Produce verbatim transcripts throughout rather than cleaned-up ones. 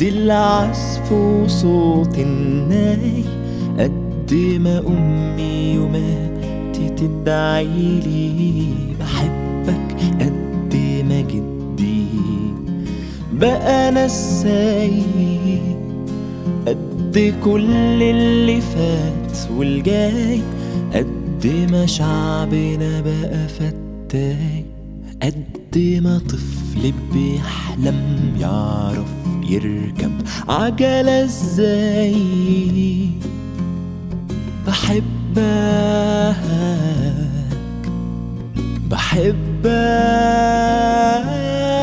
العزف وصوت الناي، قد ما أمي يوماتي تدعيلي بحبك، قد ما جدي بقى نساي، قد كل اللي فات والجاي، قد ما شعبنا بقى فتاي، قد ما طفل بيحلم يعرف يركب عجلة ازاي. بحبك بحبك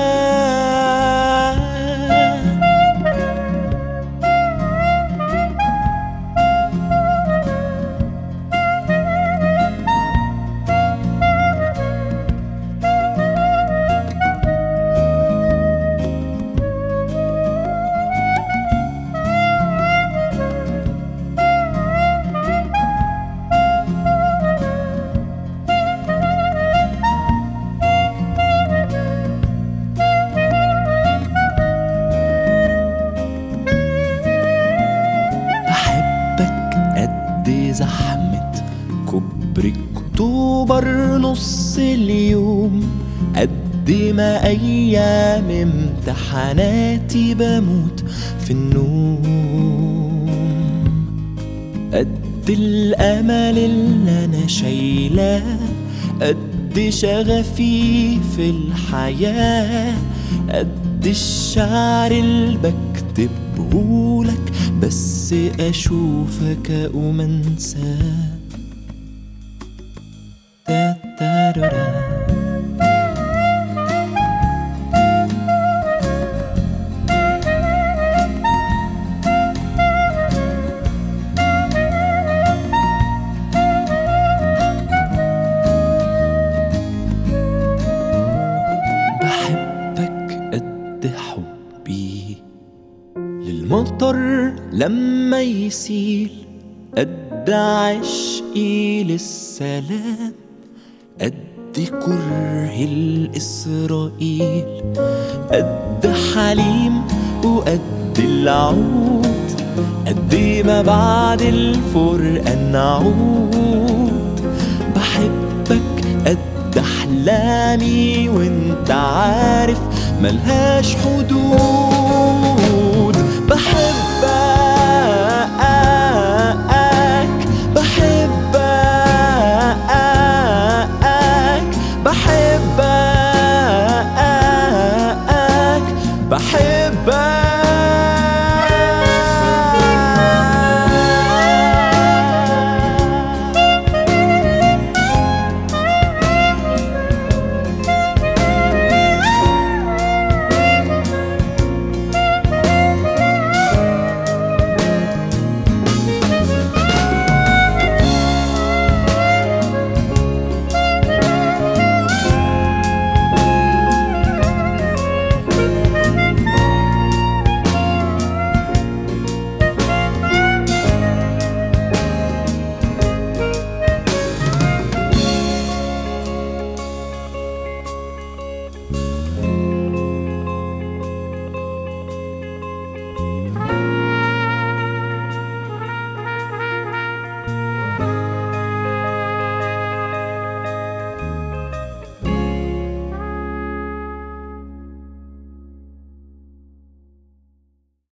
زحمة كوبري أكتوبر نص اليوم، قد ما أيام امتحاناتي بموت في النوم، قد الأمل اللي أنا شايلاه، قد شغفي في الحياة، قد الشعر اللي بكتبهولك بس أشوفك أقوم أنساه. بحبك قد حبي للمطر لما يسيل، قد عشقي للسلام، قد كره الإسرائيل، قد حليم وقد العود، قد ما بعد الفرقة نعود. بحبك قد أحلامي وانت عارف ملهاش حدود.